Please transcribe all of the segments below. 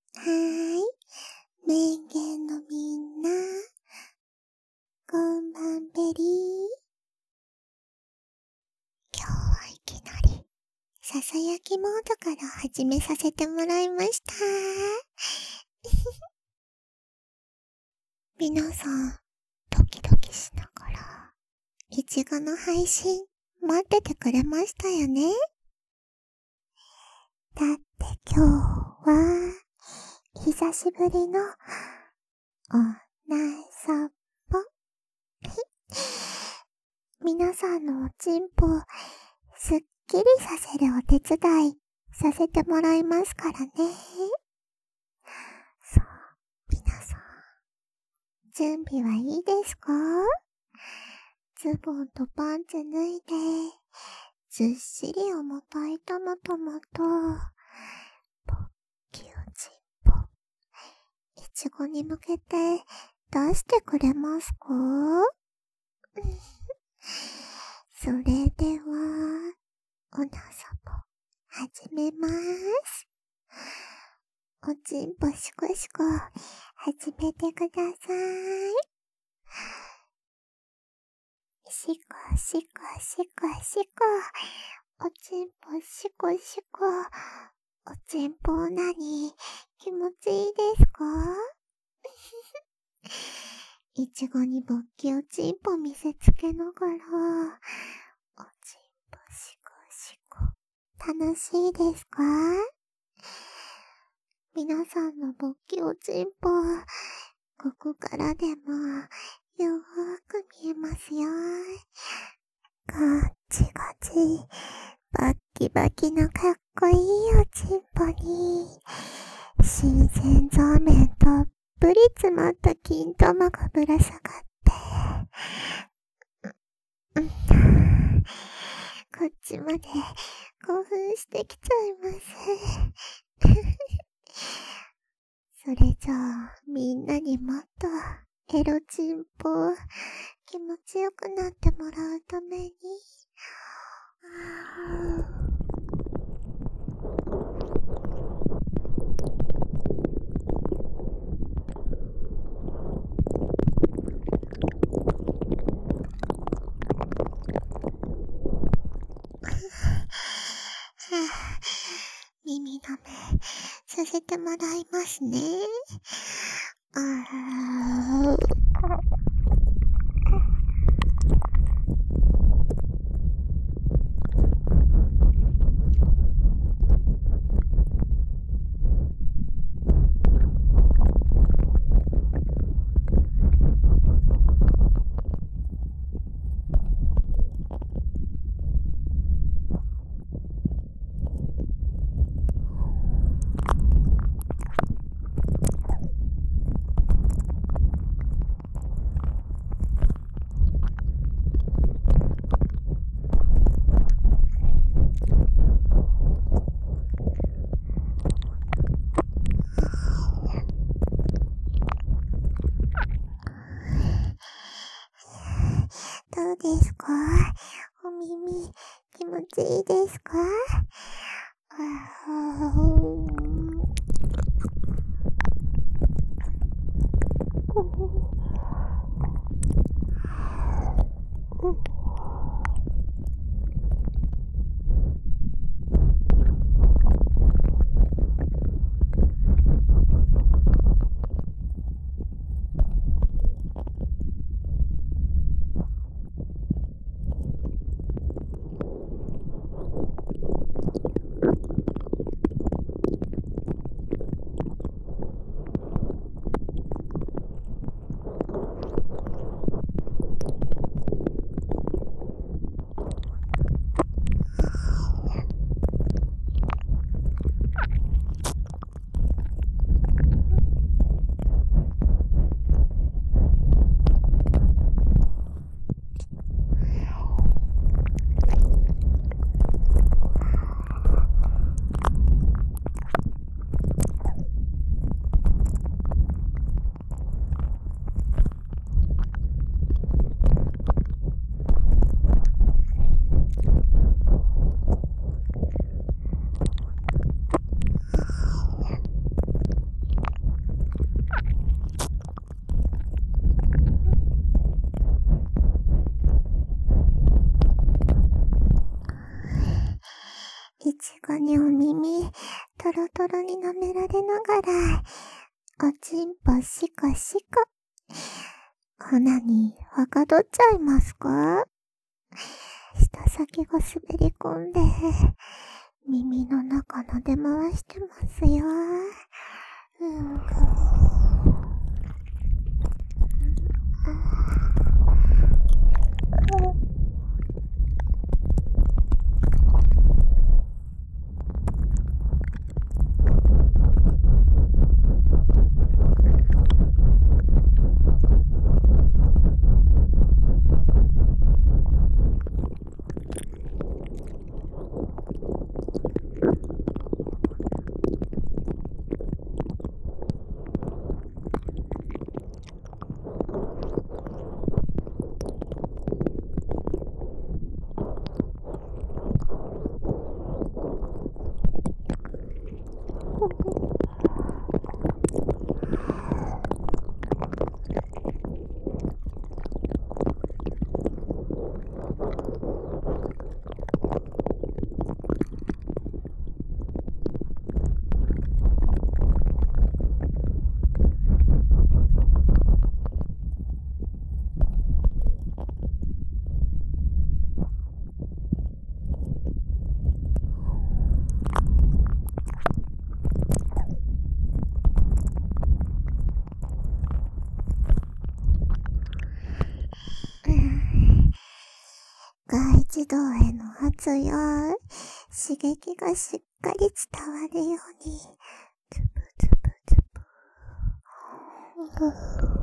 はーい。メンゲンのみんな、こんばんべりー。今日はいきなり、ささやきモードから始めさせてもらいました。皆さん、ドキドキしながら、いちごの配信、待っててくれましたよね。だって今日は、久しぶりの、おなさぽ。皆さんのおちんぽ、すっきりさせるお手伝いさせてもらいますからね。さあ、皆さん、準備はいいですか？ズボンとパンツ脱いで、ずっしり重たいトマトマと、ポッキオチンポ、いちごに向けて出してくれますか？それでは、おなさぽ、始めます。おちんぽしこしこ、始めてください。しこしこしこしこ、おちんぽしこしこ、おちんぽなに気持ちいいですか？いちごにぼっきおちんぽ見せつけながら、おちんぽしこしこ、楽しいですか？皆さんのぼっきおちんぽ、ここからでもよーく見えますよ。ガチガチ、バッキバキのかっこいいおちんぽに、新鮮ゾーメンたっぷり詰まった金玉がぶら下がって、こっちまで興奮してきちゃいます。それじゃあ、みんなにもっとエロチンポ気持ちよくなってもらうために、耳の目させてもらいますね。どうですか？お耳気持ちいいですか？ お耳、トロトロに舐められながら、おちんぽシコシコ。ほなに、はかどっちゃいますか？舌先が滑り込んで、耳の中なで回してますよ。外耳道への圧や刺激がしっかり伝わるように、つぶつぶつぶ。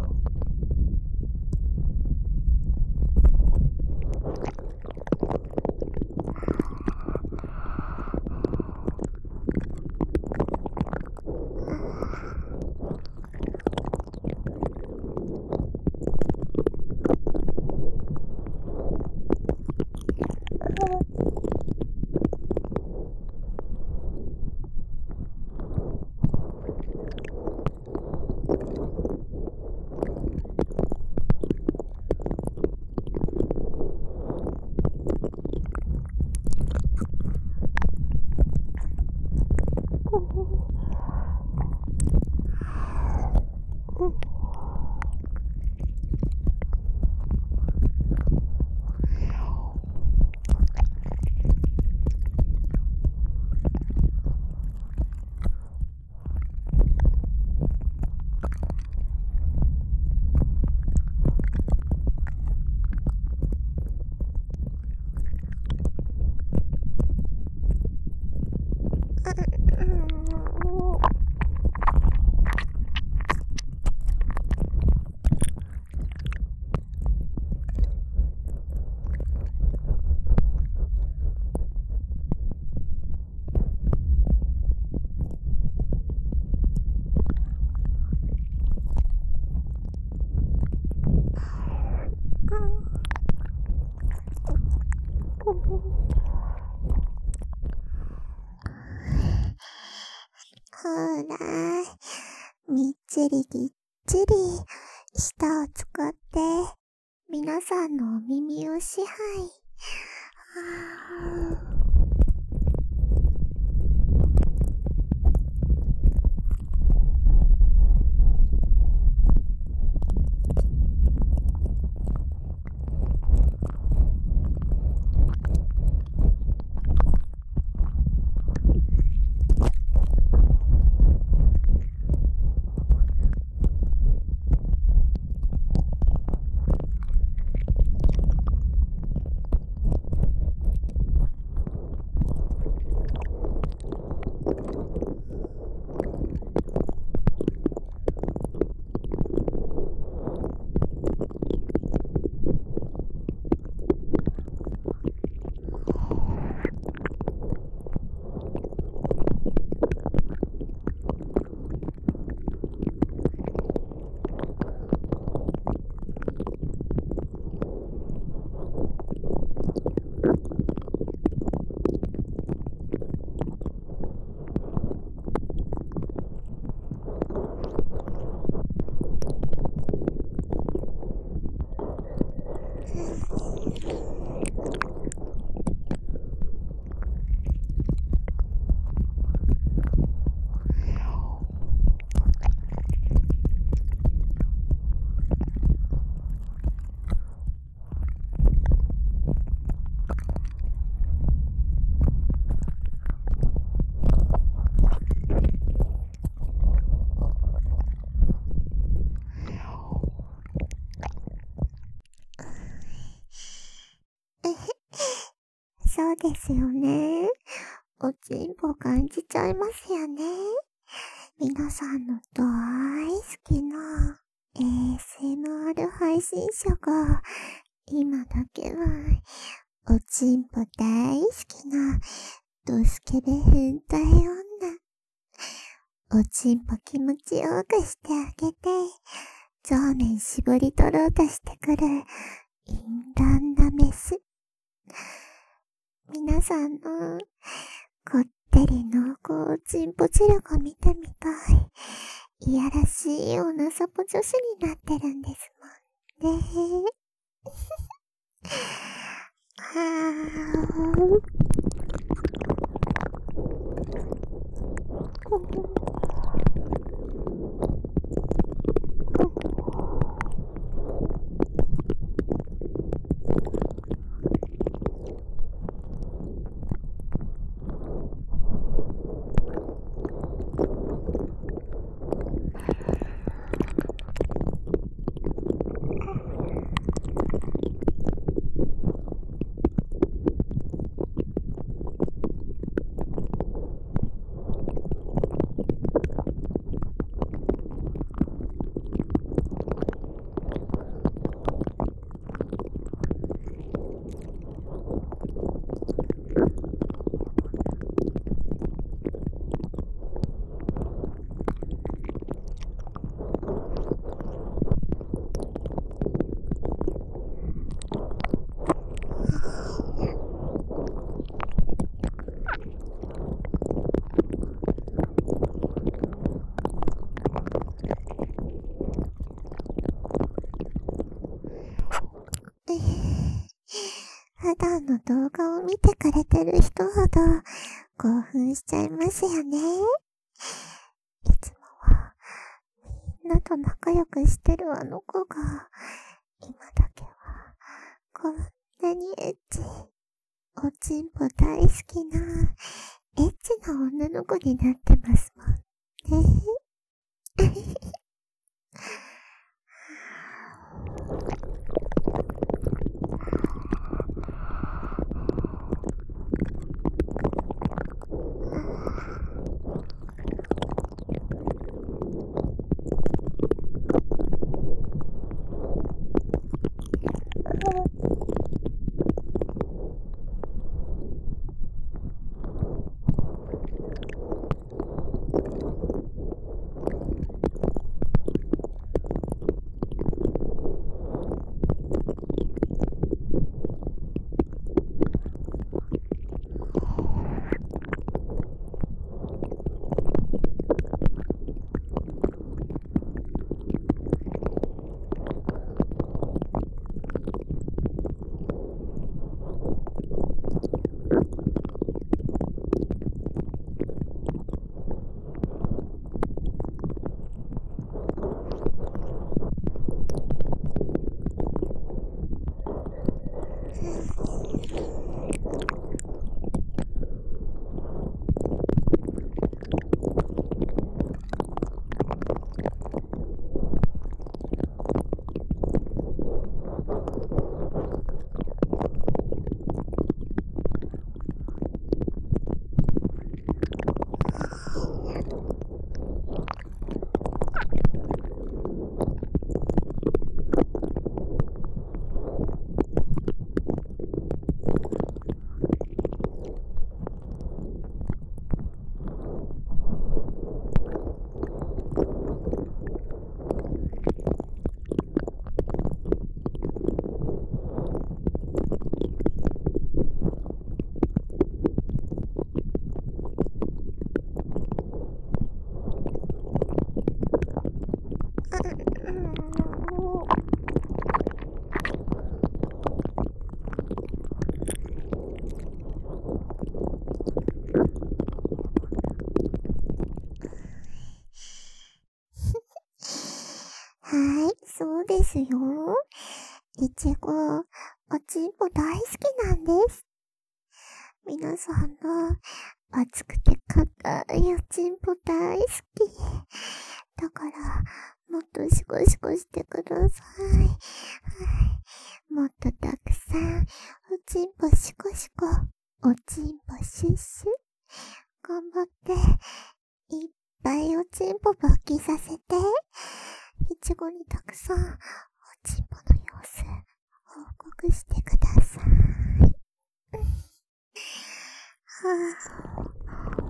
ほら、みっちりぎっちり、舌を使って、皆さんのお耳を支配。 ですよね。おちんぽ感じちゃいますよね。皆さんの大好きな ASMR 配信者が今だけはおちんぽ大好きなドスケベ変態女。おちんぽ気持ちよくしてあげて、上面絞り取ろうとしてくる淫乱なメス。皆さんのこってり濃厚おちんぽ汁が見てみたい。いやらしいおなさぽ女子になってるんですもんね。普段の動画を見てくれてる人ほど興奮しちゃいますよね。いつもはみんなと仲良くしてるあの子が今だけはこんなにエッチ、おちんぽ大好きなエッチな女の子になってますもんね。はい、そうですよ。いちご、おちんぽ大好きなんです。皆さんの熱くて硬いおちんぽ大好き。だから、もっとシコシコしてください。もっとたくさん、おちんぽシコシコ。 おちんぽシュッシュ。頑張って、いっぱいおちんぽ勃起させて、いちごにたくさんおちんぽの様子、報告してください。はぁ。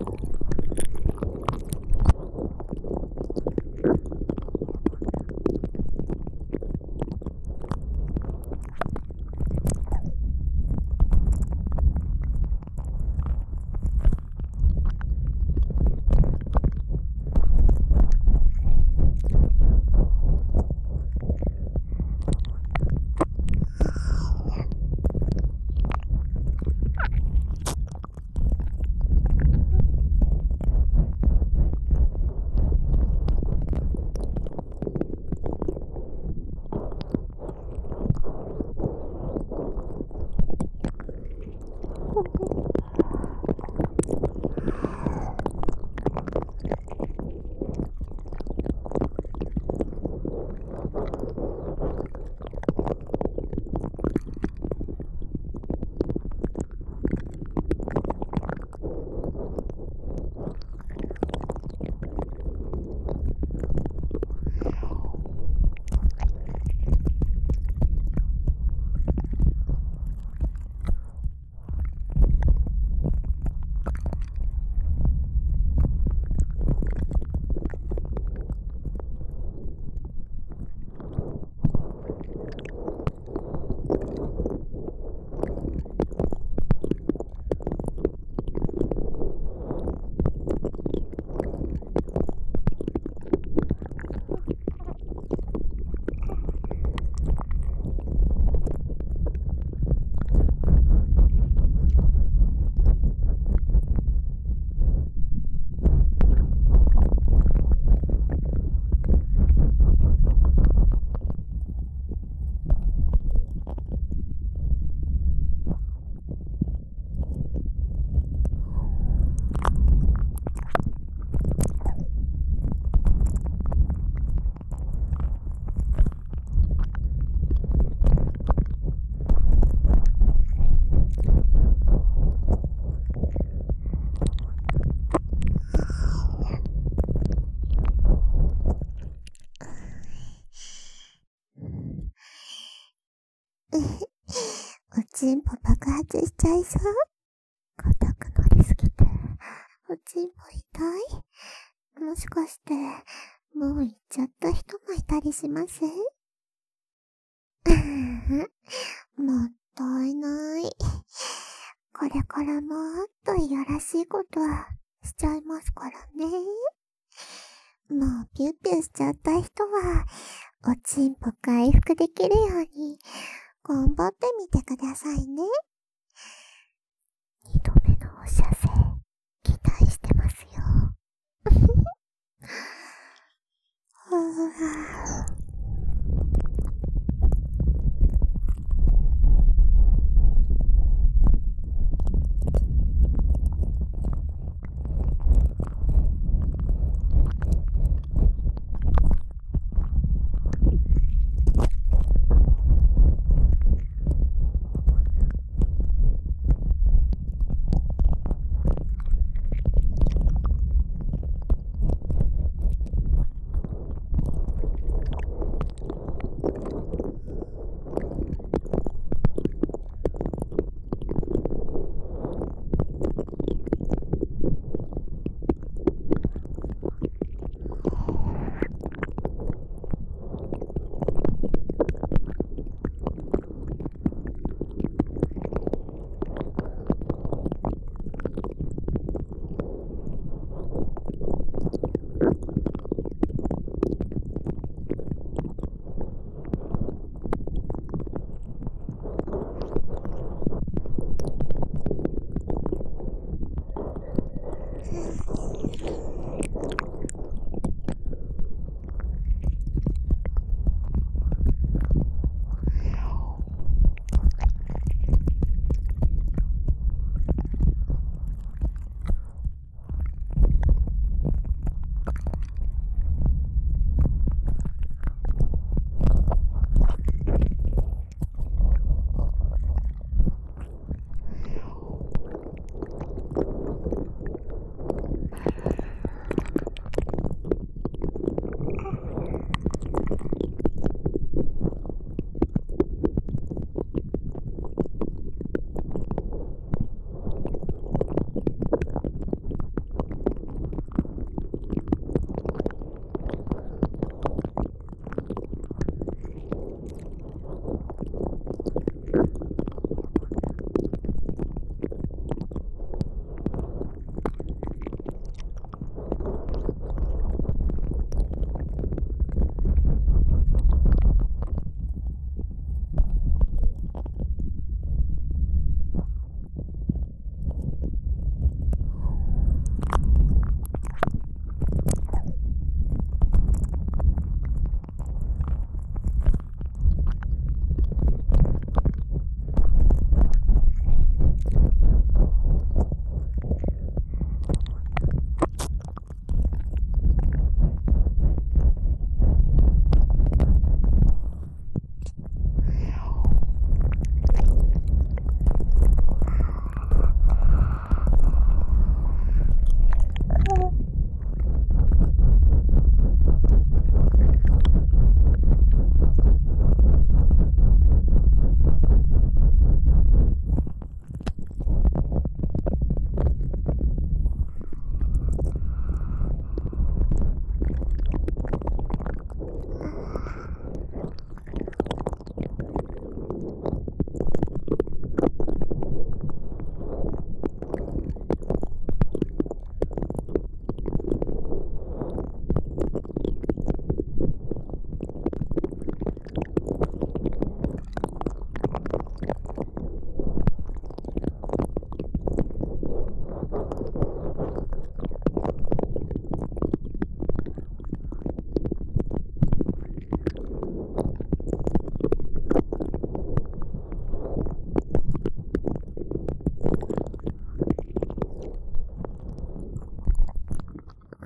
おちんぽ爆発しちゃいそう。硬くなりすぎて、おちんぽ痛い？もしかして、もう行っちゃった人もいたりします？もったいない。これからもっといやらしいことはしちゃいますからね。もうピューピューしちゃった人は、おちんぽ回復できるように、頑張ってみてくださいね。2度目のお射精、期待してますよ。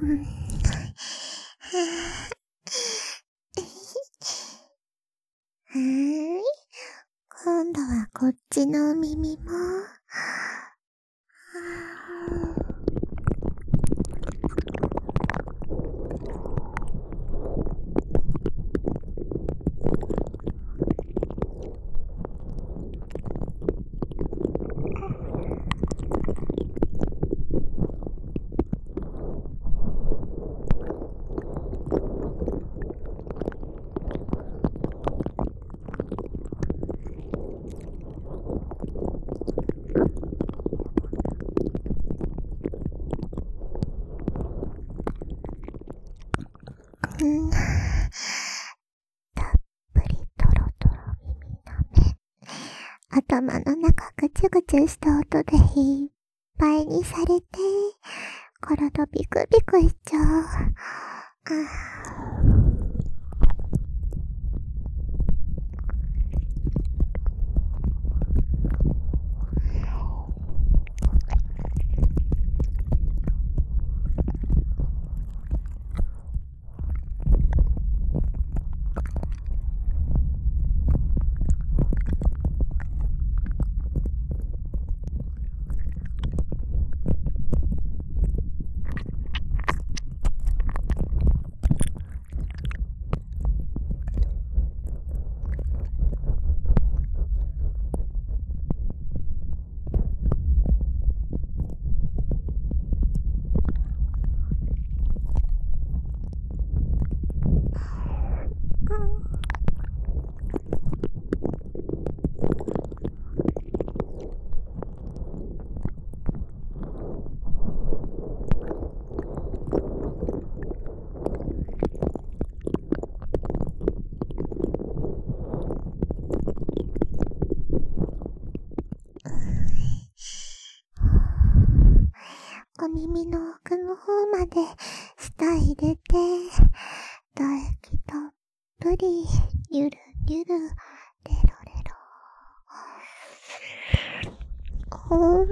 はーい。今度はこっちのお耳も。たっぷりトロトロ耳の目。頭の中ぐちゅぐちゅした音でいっぱいにされて、体ビクビクしちゃう。お耳の奥の方まで舌入れて、唾液たっぷり、ゆるゆる、レロレロ。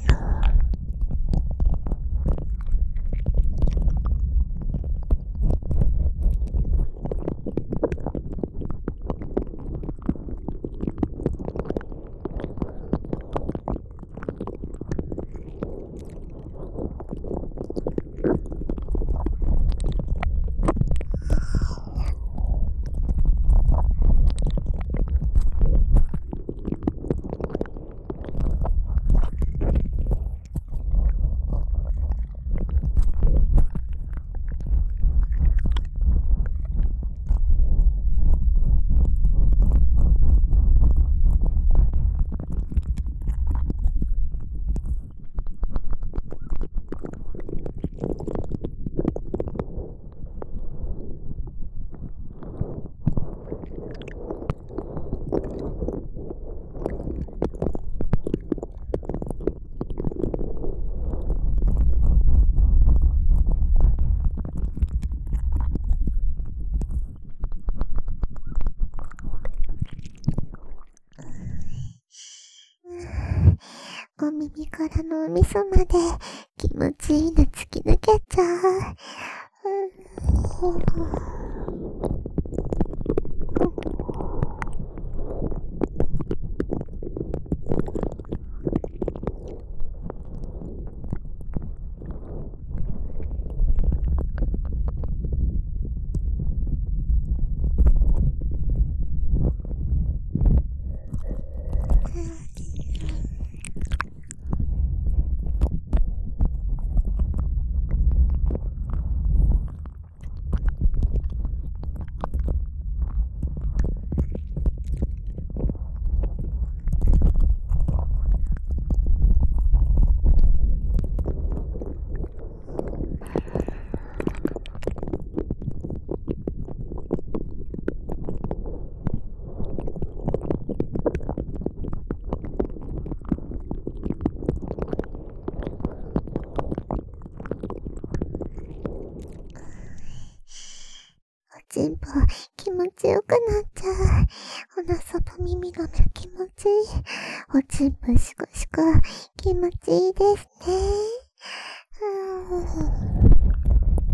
お耳からのお味噌まで気持ちいいの突き抜けちゃう。全部気持ちよくなっちゃう。おなそと耳の目気持ちいい。おちんぷしくしく気持ちいいですね。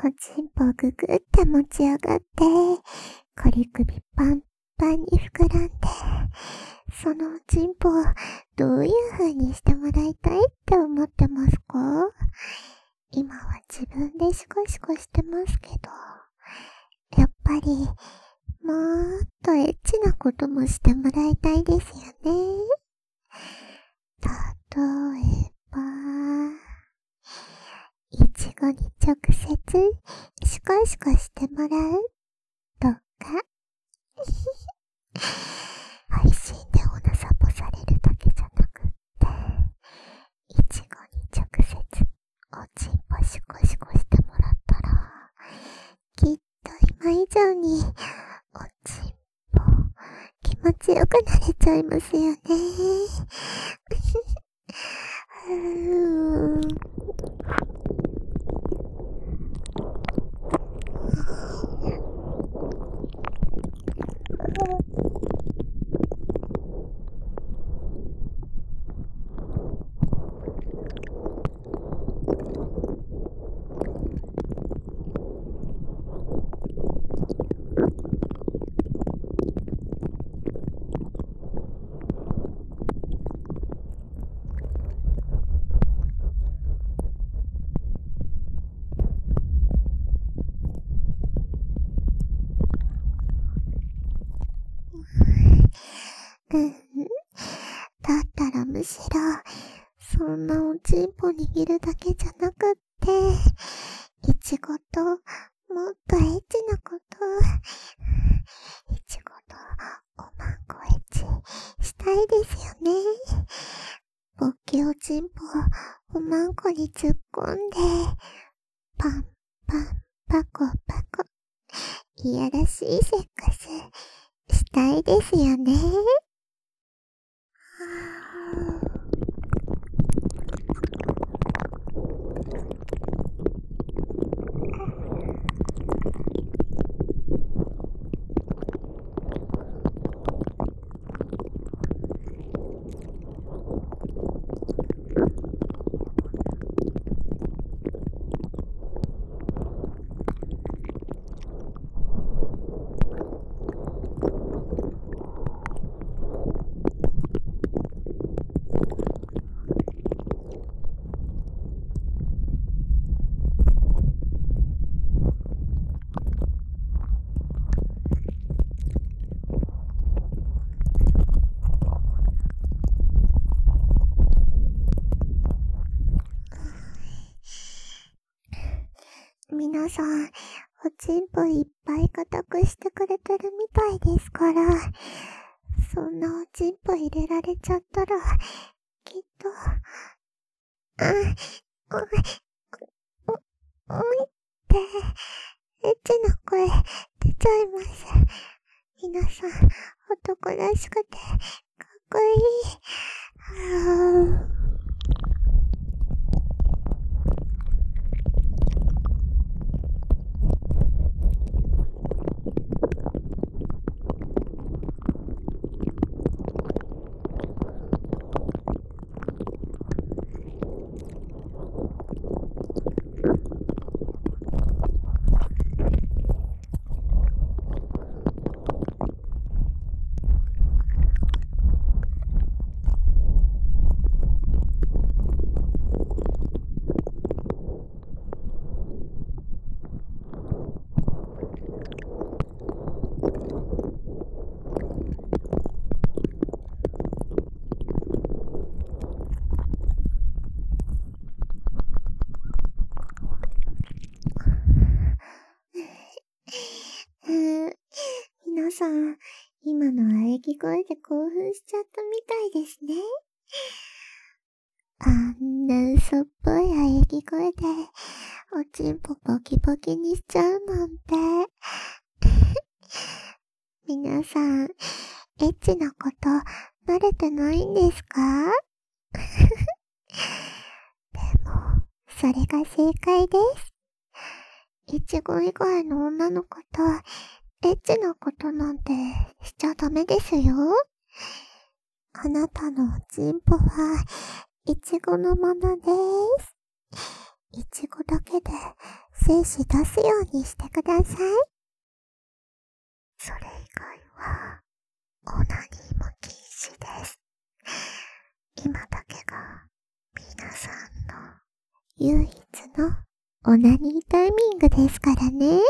おちんぽぐぐって持ち上がって、こり首パンパンに膨らんで、そのおちんぽをどういう風にしてもらいたいって思ってますか？今は自分でシコシコしてますけど、やっぱりもっとエッチなこともしてもらいたいですよね。例えば、いちごに直接シコシコしてもらうとか、配信でおなさぽされるだけじゃなくって、いちごに直接おちんぽシコシコしてもらったら、きっと今以上におちんぽ気持ちよくなれちゃいますよね。だったらむしろ、そんなおちんぽ握るだけじゃなくって、いちごともっとエッチなこと、いちごとおまんこエッチしたいですよね。ぼっきおちんぽおまんこに突っ込んで、パンパンパコパコ、いやらしいセックスしたいですよね。皆さん、おちんぽいっぱい固くしてくれてるみたいですから、そんなおちんぽ入れられちゃったら、きっと、おいって、エッチな声出ちゃいます。皆さん、男らしくて、かっこいい。皆さん、今の喘ぎ声で興奮しちゃったみたいですね。あんな嘘っぽい喘ぎ声で、おちんぽボキボキにしちゃうなんて。皆さん、エッチなこと慣れてないんですか？でも、それが正解です。いちご以外の女の子とエッチなことなんてしちゃダメですよ。あなたのおちんぽはいちごのものです。 いちごだけで精子出すようにしてください。それ以外は、オナニーも禁止です。今だけが、皆さんの唯一のオナニータイミングですからね。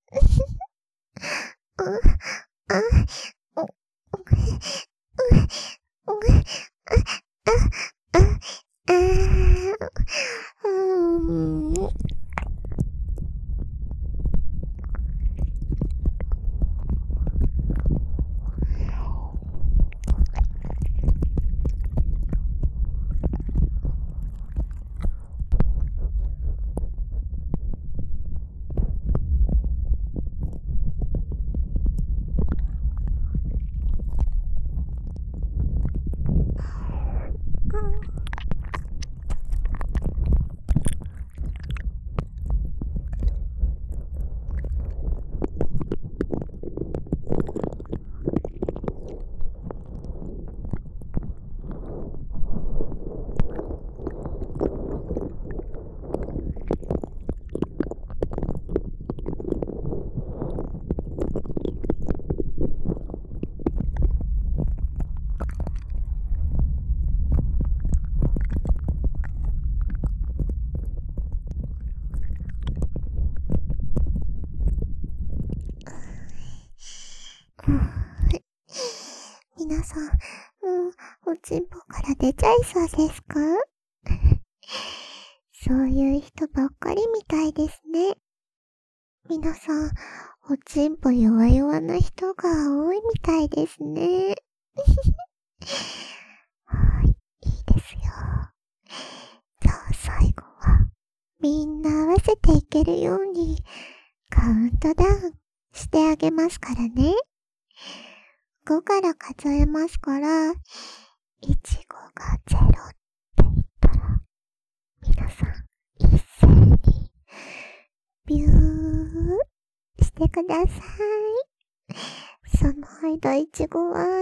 皆さん、もう、おちんぽから出ちゃいそうですか？そういう人ばっかりみたいですね。皆さん、おちんぽ弱々な人が多いみたいですね。はい、いいですよ。じゃあ最後は、みんな合わせていけるように、カウントダウンしてあげますからね。5から数えますから、いちごが0って言ったら、皆さん一斉にビューしてください。その間いちごは、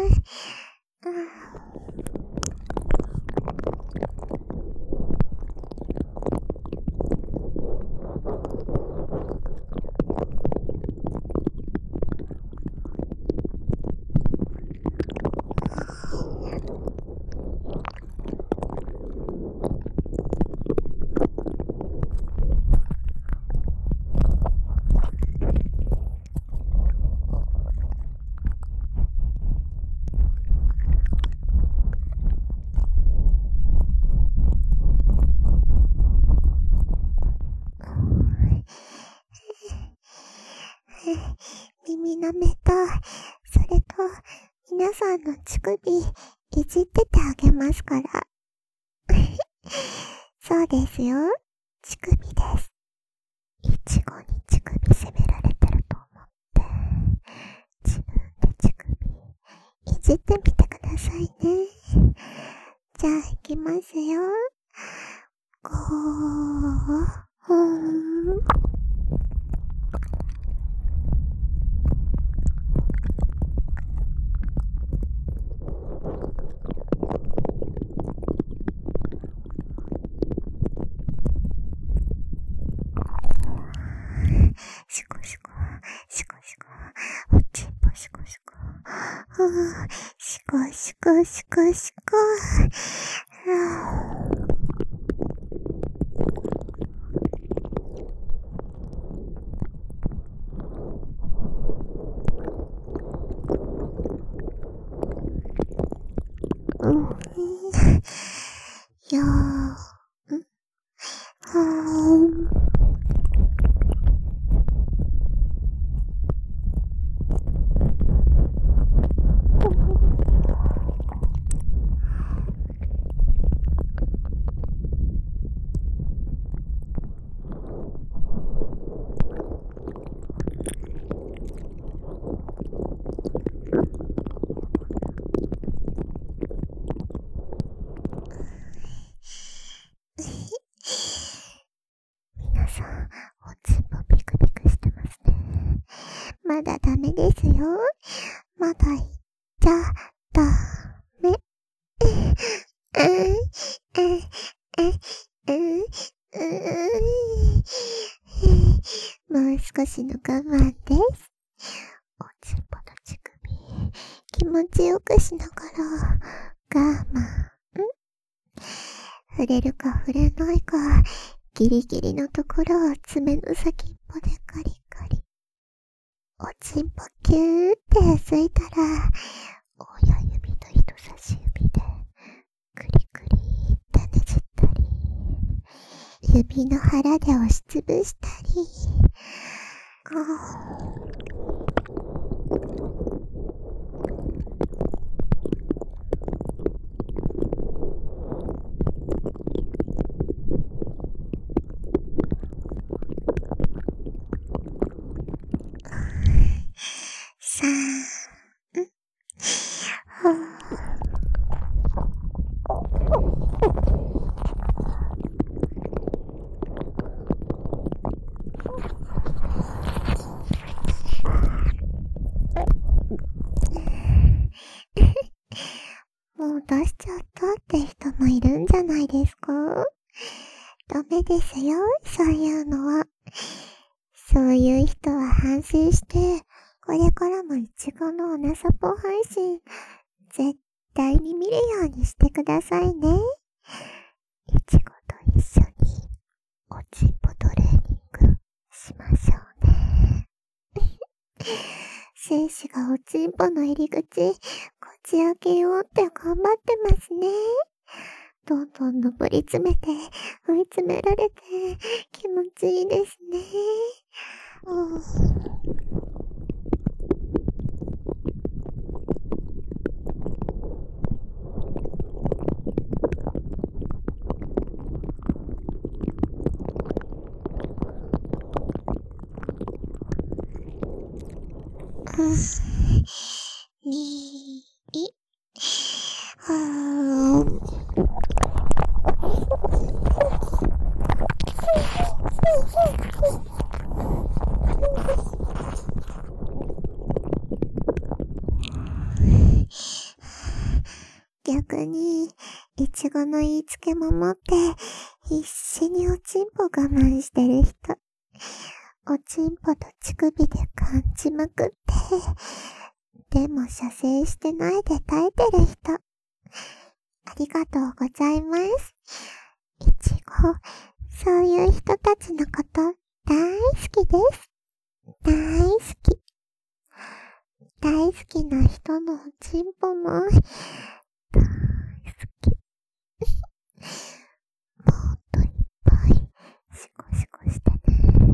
耳舐めたい。それと、皆さんの乳首、いじっててあげますから。そうですよ。乳首です。いちごに乳首責められてると思って、自分で乳首、いじってみてくださいね。じゃあ、いきますよ。ごー、ほーん。シコシコ、シコシコ、おちんぽシコシコ、シコシコシコシコ、よー、はーん。皆さん、おちんぽピクピクしてますね。まだダメですよ。まだ言っちゃダメ。 もう少しの我慢です。おちんぽと乳首、気持ちよくしながら我慢。触れるか触れないか、ギリギリのところを爪の先っぽでカリカリ。おちんぽキューって吸いたら、親指と人差し指でクリクリってねじったり、指の腹で押しつぶしたり。さもう出しちゃったって人もいるんじゃないですか？ダメですよ、そういうのは。そういう人は反省して、これからもいちごのおなさぽ配信、絶対に見るようにしてくださいね。いちごと一緒に、おちんぽトレーニングしましょうね。精子がおちんぽの入り口、こじ開けようって頑張ってますね。どんどん登り詰めて、追い詰められて、気持ちいいですね。逆に、いちごの言いつけ守って、必死におちんぽ我慢してる人。おちんぽと乳首で感じまくって、でも射精してないで耐えてる人。ありがとうございます。いちご、そういう人たちのこと大好きです。大好き。大好きな人のおちんぽも大好き。もっといっぱいシコシコしてね。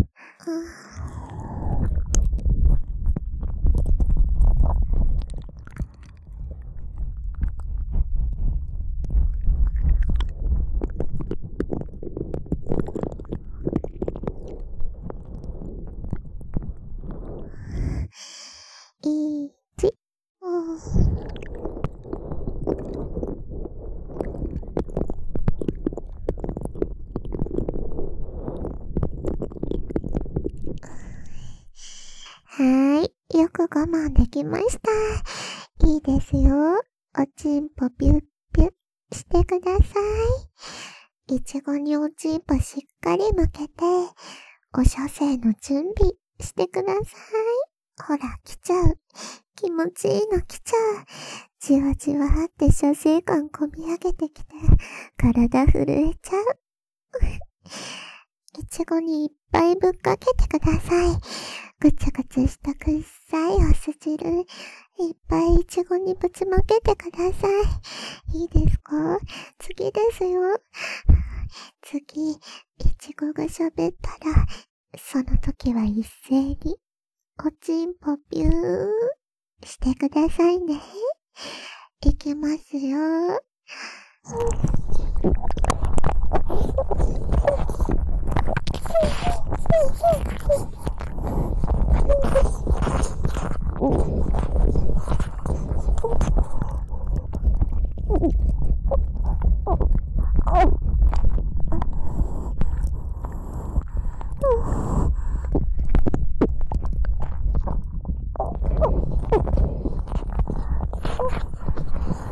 よく我慢できました。いいですよ。おちんぽピュッピュッしてください。いちごにおちんぽしっかり向けて、お射精の準備してください。ほら、来ちゃう。気持ちいいの来ちゃう。じわじわって射精感こみ上げてきて、体震えちゃう。いちごにいっぱいぶっかけてください。ぐつぐつしたくっさいお酢汁、いっぱいいちごにぶちまけてください。いいですか？次ですよ。次、いちごが喋ったら、その時は一斉に、おちんぽぴゅーしてくださいね。いきます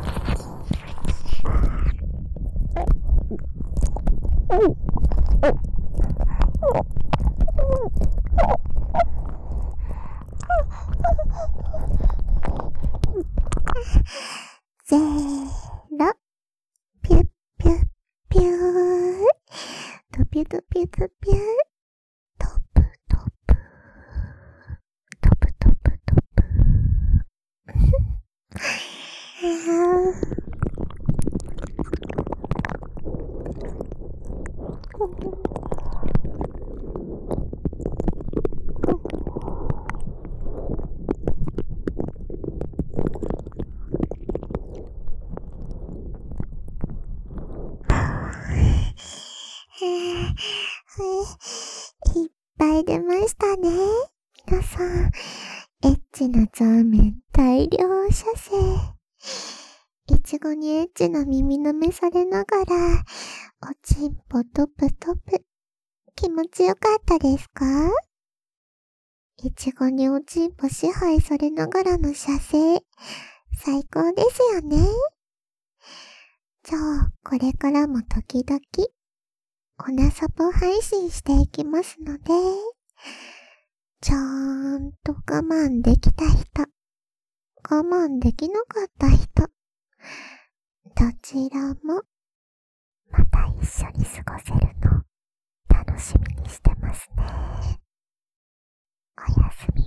よ。Oh. ピュドピュドピュ。トプトプ。トプトプトプ。いっぱい出ましたね。皆さん、エッチなザーメン大量射精。いちごにエッチな耳舐めされながら、おちんぽトプトプ。気持ちよかったですか？いちごにおちんぽ支配されながらの射精。最高ですよね。じゃあ、これからも時々、オナサポ配信していきますので、ちゃーんと我慢できた人、我慢できなかった人、どちらも、また一緒に過ごせるの、楽しみにしてますね。おやすみ。